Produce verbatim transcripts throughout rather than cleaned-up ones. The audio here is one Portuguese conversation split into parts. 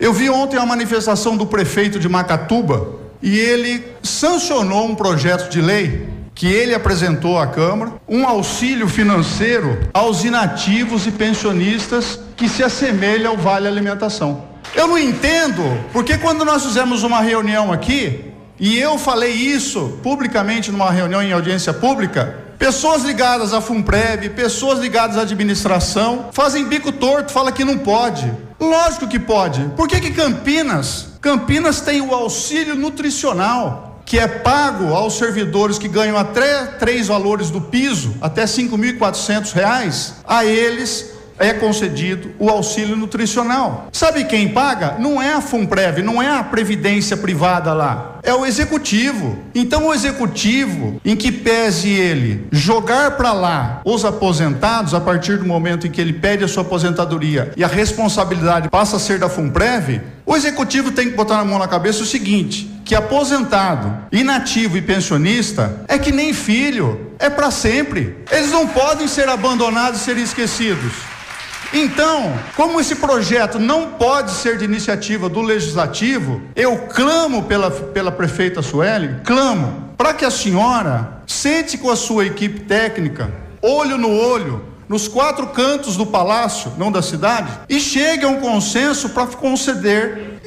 Eu vi ontem a manifestação do prefeito de Macatuba e ele sancionou um projeto de lei que ele apresentou à Câmara, um auxílio financeiro aos inativos e pensionistas que se assemelha ao Vale Alimentação. Eu não entendo, porque quando nós fizemos uma reunião aqui, e eu falei isso publicamente numa reunião em audiência pública, pessoas ligadas à Funprev, pessoas ligadas à administração, fazem bico torto, fala que não pode. Lógico que pode. Por que que Campinas? Campinas tem o auxílio nutricional, que é pago aos servidores que ganham até três valores do piso, até cinco mil e quatrocentos reais, a eles é concedido o auxílio nutricional. Sabe quem paga? Não é a Funprev, não é a Previdência Privada lá, é o Executivo. Então o Executivo, em que pese ele jogar para lá os aposentados, a partir do momento em que ele pede a sua aposentadoria e a responsabilidade passa a ser da Funprev, o Executivo tem que botar na mão na cabeça o seguinte, que aposentado, inativo e pensionista é que nem filho, é para sempre. Eles não podem ser abandonados e ser esquecidos. Então, como esse projeto não pode ser de iniciativa do Legislativo, eu clamo pela, pela prefeita Sueli, clamo para que a senhora sente com a sua equipe técnica, olho no olho, nos quatro cantos do palácio, não da cidade, e chegue a um consenso para conceder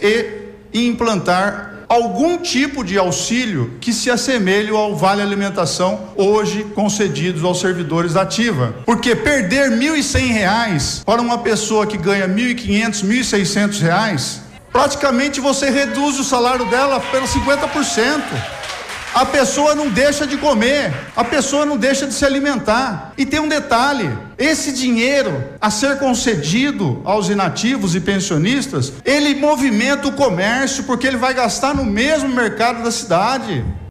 e implantar algum tipo de auxílio que se assemelhe ao Vale Alimentação hoje concedidos aos servidores da ativa. Porque perder mil e cem reais para uma pessoa que ganha mil e quinhentos, mil e seiscentos reais, praticamente você reduz o salário dela pelos cinquenta por cento. A pessoa não deixa de comer, a pessoa não deixa de se alimentar. E tem um detalhe, esse dinheiro a ser concedido aos inativos e pensionistas, ele movimenta o comércio, porque ele vai gastar no mesmo mercado da cidade.